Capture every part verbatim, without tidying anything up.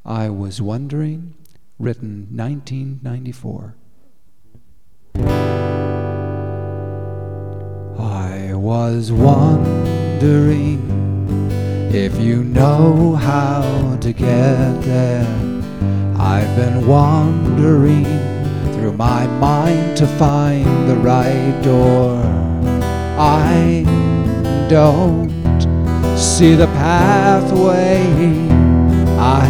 I Was Wondering, written nineteen ninety-four. I was wondering if you know how to get there. I've been wandering through my mind to find the right door. I don't see the pathway. I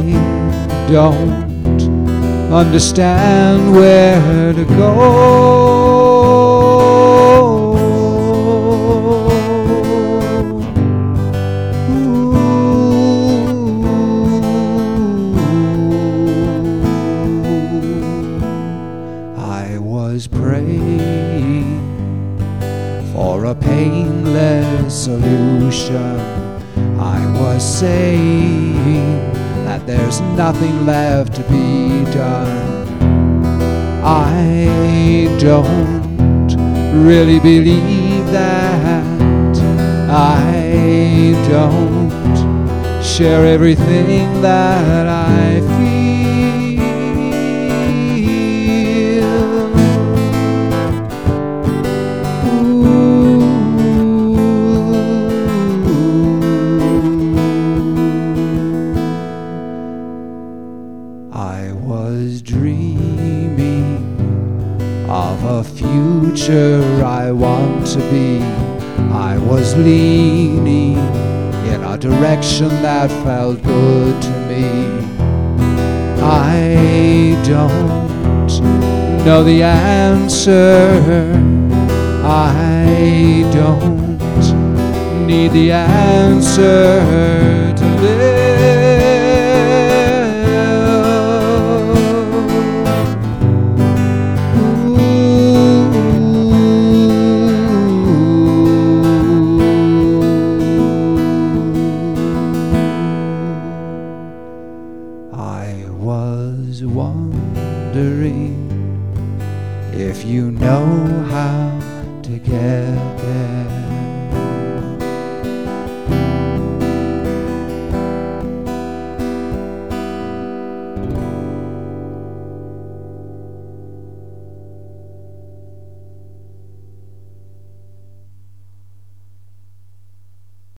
don't understand where to go. I was praying for a painless solution. I was saying that there's nothing left to be done. I don't really believe that. I don't share everything that I feel. I was dreaming of a future I want to be. I was leaning in a direction that felt good to me. I don't know the answer. I don't need the answer to live. I was wondering if you know how to get there.